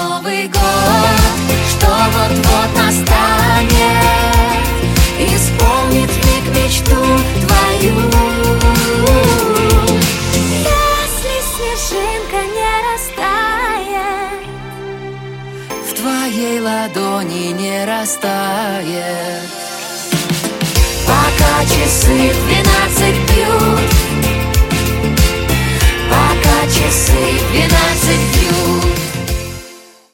Новый год, что вот-вот настанет, исполнит вмиг мечту твою. Если снежинка не растает, в твоей ладони не растает, пока часы